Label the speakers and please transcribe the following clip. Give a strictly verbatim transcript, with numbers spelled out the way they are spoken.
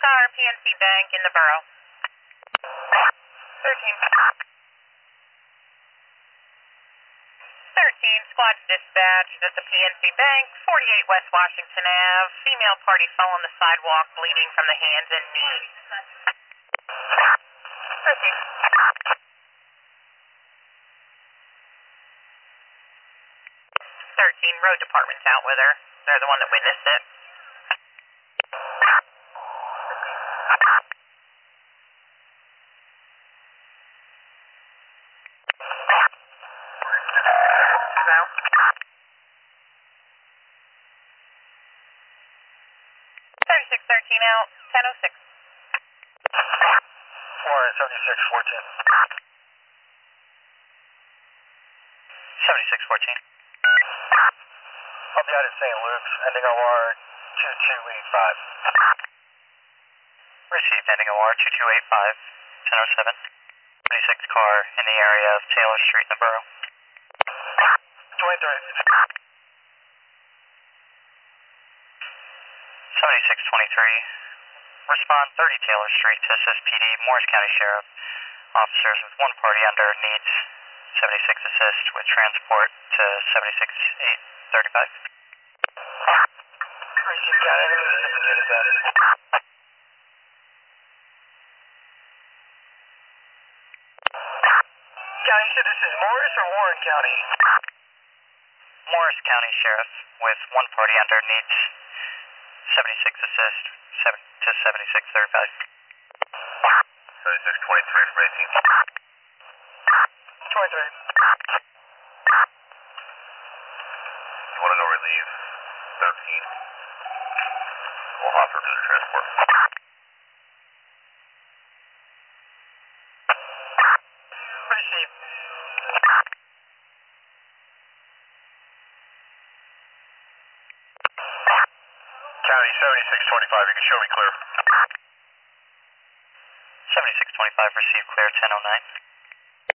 Speaker 1: car, P N C Bank in the borough. thirteen. thirteen, squad dispatched at the P N C Bank, forty-eight West Washington Avenue. Female party fell on the sidewalk, bleeding from the hands and knees. thirteen. thirteen, road department's out with her. They're the one that witnessed it. thirty-six thirteen out, ten oh six.
Speaker 2: four seventy-six fourteen. seventy-six fourteen. I'll be out at Saint Luke's, ending O R two two eight five. Received, ending O R two two eight five, ten oh seven. twenty-six car in the area of Taylor Street in the borough. twenty-three. seventy-six twenty-three. Respond thirty Taylor Street to assist P D, Morris County Sheriff. Officers with one party under needs seventy-six assist with transport to seventy-six eight thirty-five. Received, got it. County, you said this is Morris or Warren County? Morris County Sheriff with one party under needs seventy-six assist seven to seventy-six thirty-five.
Speaker 3: seventy-six twenty-three from eighteen.
Speaker 2: twenty-three.
Speaker 3: You want to go relieve thirteen? We'll offer to the transport.
Speaker 2: Received.
Speaker 3: County seventy-six twenty-five, you can show me clear.
Speaker 2: seventy-six twenty-five received, clear ten oh nine.